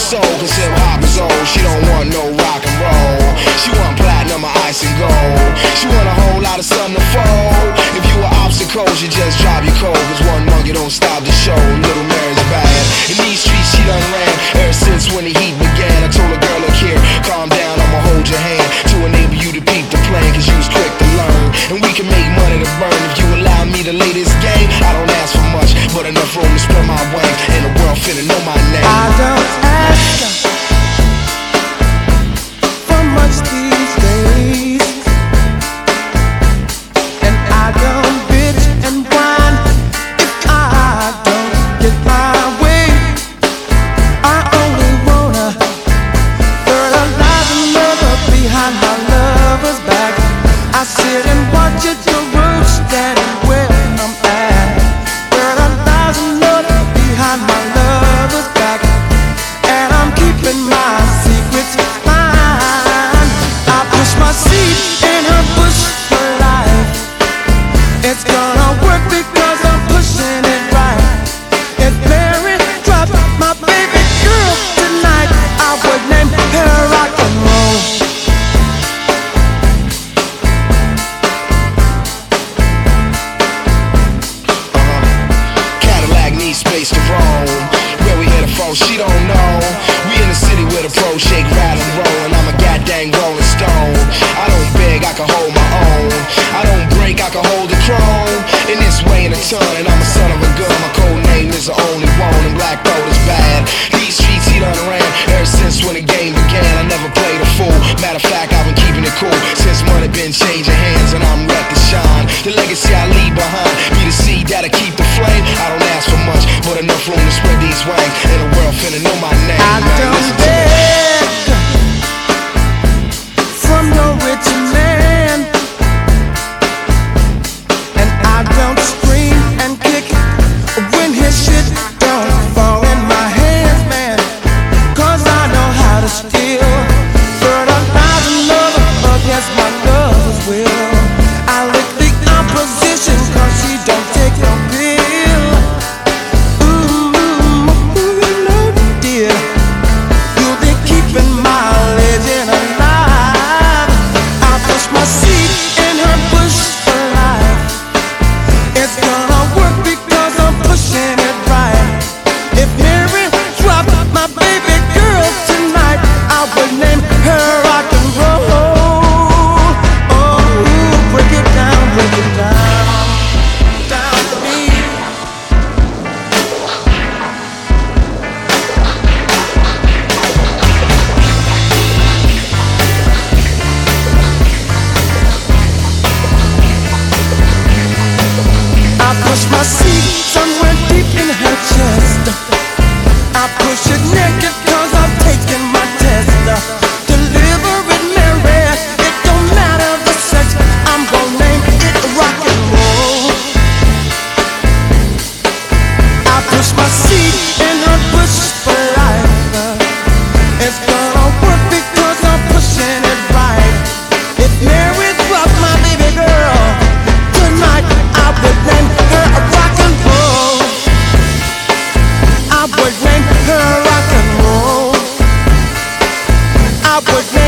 soul, cause hip hop is old. She don't want no rock and roll. She want platinum or ice and gold. She want a whole lot of something to fold. If you were obstacles, you just drop your cold. Cause one monkey don't stop the show. Little Mary's bad. In these streets she done ran ever since when the heat began. I told a girl, look here, calm down, I'ma hold your hand to enable you to peep the plan, cause you was quick to learn. And we can make money to burn. If you allow me to lay this game, I don't ask for much, but enough room to spread my wings. And the world finna know my name. I don't ask for much these days, and I don't bitch and whine if I don't get my way. I only wanna fertilize another behind my lover's back. I sit and watch it the road standing where I'm at. Fertilize another behind my lover's back, and I'm keeping my secrets fine. I push my seed in her bush for life. It's gonna work because I'm pushing it right. If Mary dropped my baby girl tonight, I would name her rock and roll. Cadillac needs space to roam. Where we headed from, she don't know. We in the city with a pro shake, rattle and roll, and I'm a goddamn rolling stone. I don't beg, I can hold my own. I don't break, I can hold the chrome. In this way in a ton, and I'm a son of a gun. My code name is the only one, and black gold is bad. These streets he done ran ever since when the game began. I never played a fool. Matter of fact, I've been keeping it cool since money been changing hands, and I'm ready to shine. The legacy I leave behind be the seed that'll keep the flame. I don't ask for much, but enough room to spread these wings. And the world finna know my name. I Man, don't listen to me. beg from no rich man, and I don't scream and kick when his shit don't fall in my hands, man. Cause I know how to steal, fertilize another against my lover's will. I lick the opposition cause she don't take no pill. Dear, you'll be keeping my legend alive. I push my seed in her bush for life. It's gonna work because I'm pushing it right. If Mary dropped my baby girl tonight, I would name her rock and roll. Oh, break it down, down to me. I push my seed somewhere deep in her chest. I push it naked cause I'm taking my test. Deliver it, Mary, it don't matter the sex. I'm gonna name it rock and roll. I push my seed in her bush for life. It's gonna work because I'm pushing it right. If Mary dropped my baby girl tonight, I would name her a rock and roll. I would name her rock and roll. I would name